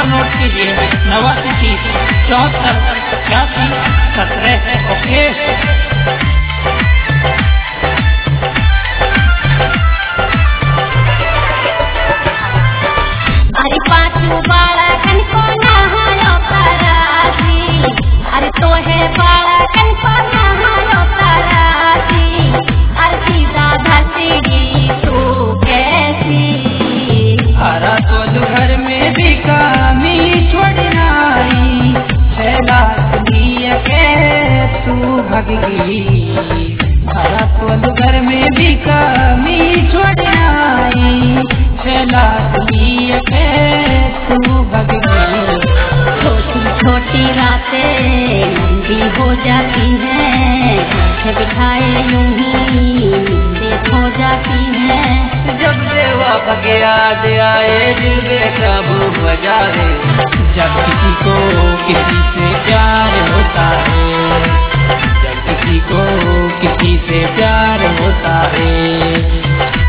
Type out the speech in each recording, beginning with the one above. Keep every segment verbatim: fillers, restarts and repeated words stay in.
Note कीजिए नवासी तीस चौहत्तर छियासी सत्रह। ओके अरे पाछू बाला कन को नहायो कराची, अरे तो है बाला कन को नहायो कराची, अरे सीधा धरती तू कैसी। हरा तो घर में भी कमी छोड़ना आई, छैला दुनिया के तू भग गई। हरा तो घर में भी कमी छोड़ना आई, छैला दुनिया के तू भग गई। छोटी छोटी रातें लंबी हो जाती हैं, आँखें बिठाए यूं ही देखो जाती हैं। जब देवा भगे याद आए दिल बेकाबू हो जाए, जब किसी को किसी से प्यार होता है, जब किसी को किसी से प्यार होता है।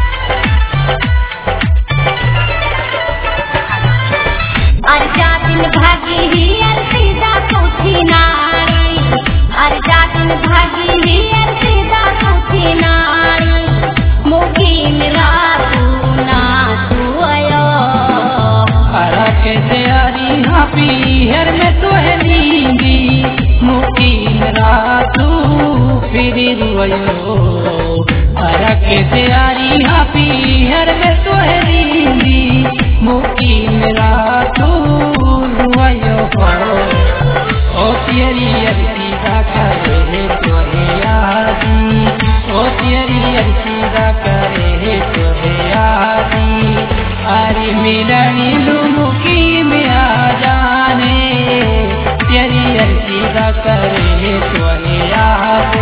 अर्जा दिन भागी ही अर्पिता पूछी नारी, अर्जा दिन भागी ही अर्पिता पूछी नारी, मुखी मेरा तू ना तू आयो। हरा कैसे यारी हाँ पीहर में तो है नींदी, मुखी मेरा तू फिर रुयो। हरा कैसे यारी हाँ पीहर में तो है नींदी, मुखी मेरा तू रुयो। ओ तेरी अर्पिता करे तो है यादी, ओ तेरी अर्पिता करे तो है यादी। अरे मिलनी लुमुकी में आ जाने, तेरी अर्पिता करे तो है यादी।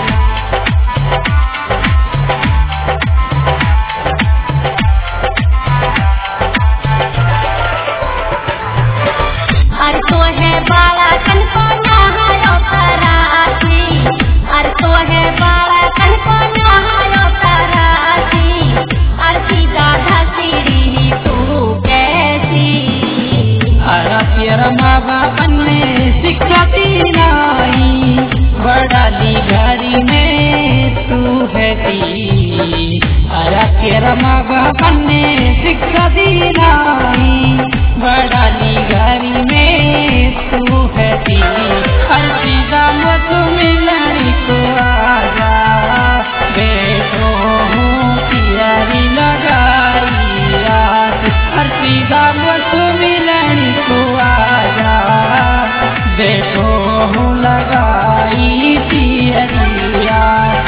अरे तो है बाला कन को नहायो कराची, अरे तो है बाला कन को नहायो कराची, अरे सीधा धसीड़ी तू कैसी। हरा तेरा माँ बाप ने शिक्षा दिलाई, बड़ा ली घरी में तू है दी। हरा तेरा माँ बाप ने शिक्षा दिलाई, बड़ा ली घरी में तू है दी। हर सीधा मत मिलनी को आजा, बैठो हूँ तैयारी लगाई आज। हर सीधा मत मिलनी को आजा, बैठो हूँ लगाई तैयारी आज।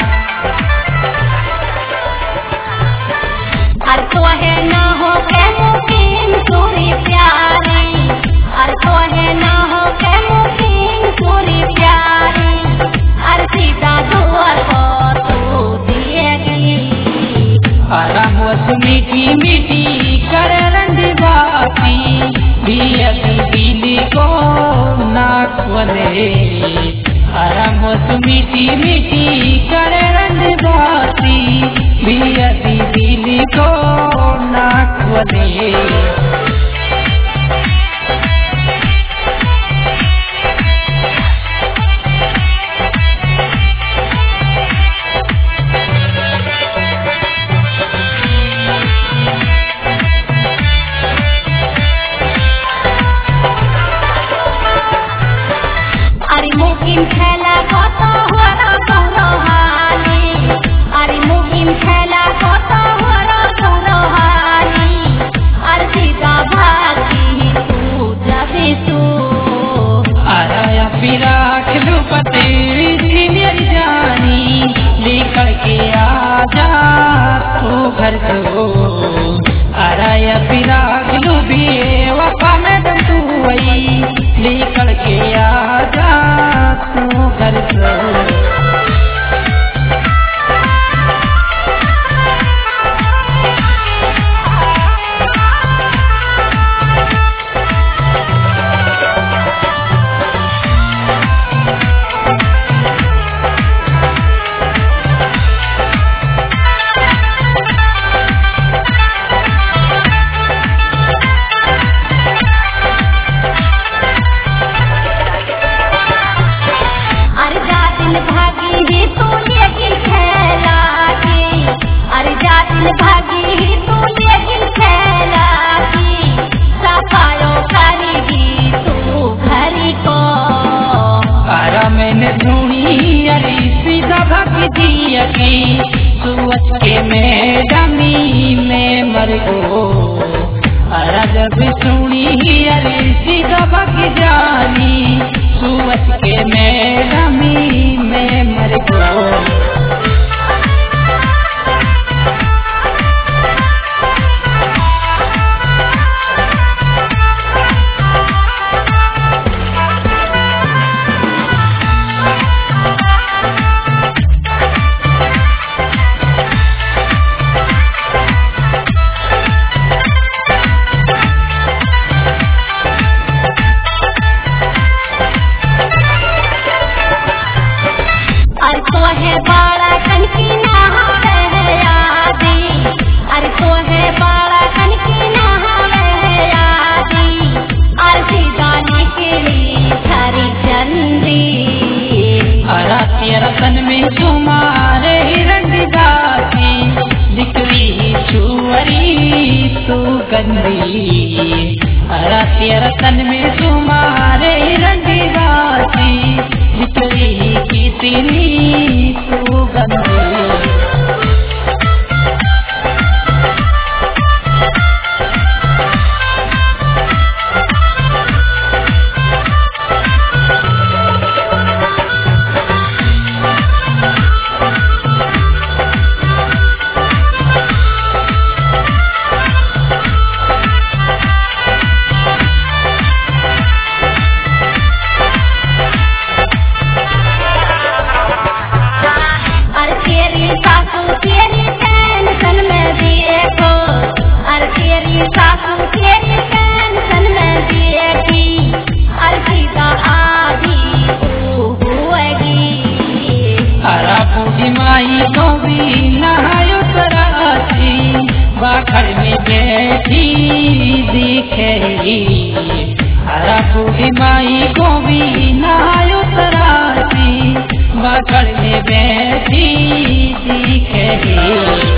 अरे तो है ना हो के मुकीम सूरी प्यारी, अरे तो है ना हो के मुकीम सूरी प्यारी, अरे सीधा दुआर को तू दिएगी। हरा मौसमी की मिट्टी कर रंग बाती, बियती दिली को नाक बने। हरा मौसमी की मिट्टी कर रंग बाती, बियती दिली को नाक बने। अरे मुकिम खेला को तो हरा पूरो हाली, अरे मुकिम खेला को तो हरा पूरो हाली, अरे सीधा को अरा जब सुनी अरे सीधा बग जानी सुवत के मैडमी में मर को रतन में तुम्हारे रंग गाती दिखरी छुअरी तू गंदी राती रतन में तुम्हारे रंग गाती दिखरी की तेरी तू गंदी माई को भी नहायो तरासी बाखर में बैठी दिखेगी हरा बूढ़ी माई को भी नहायो तरासी बाखर में बैठी दिखेगी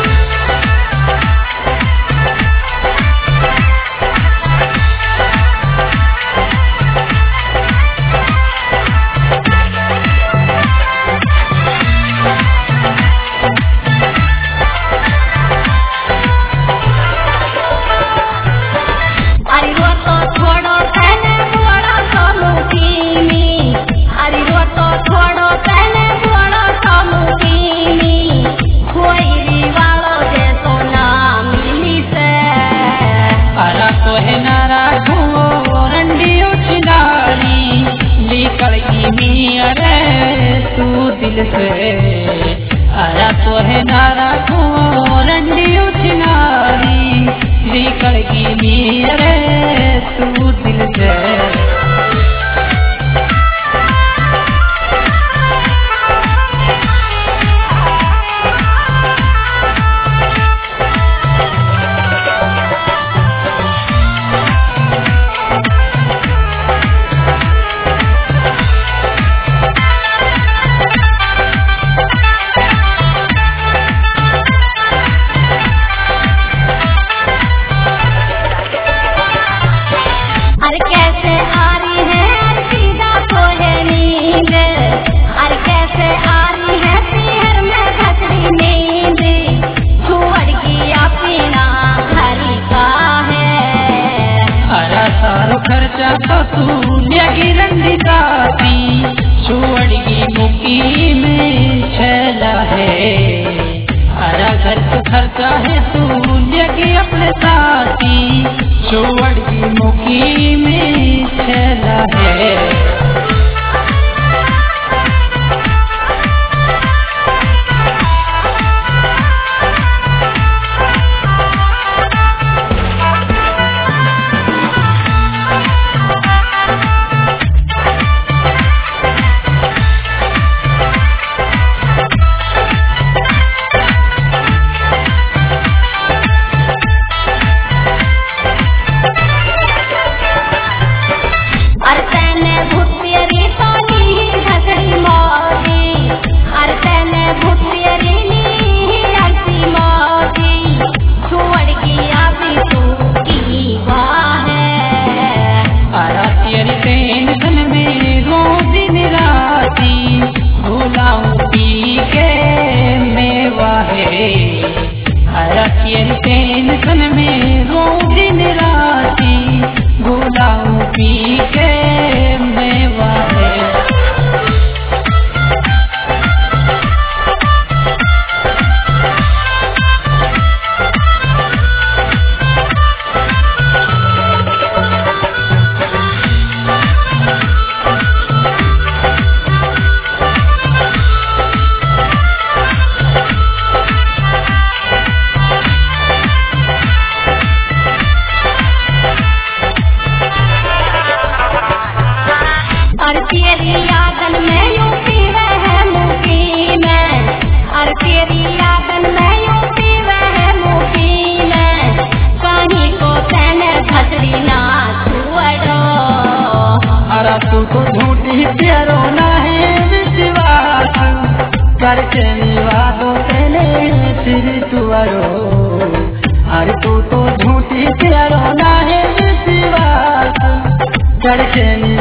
तू दिल से आया तो है नारा को रंडी उछनारी निकल की मेरे तू दिल से खर्चा तो तू लगी रंगी दाती छोड़गी मुकी में छला है हरा घर का खर्चा है तू लगी अपने साथी छोड़गी मुकी में छला है टेंशन करो। अरे तू तो झूठी प्यारो ना है विश्वास, चढ़के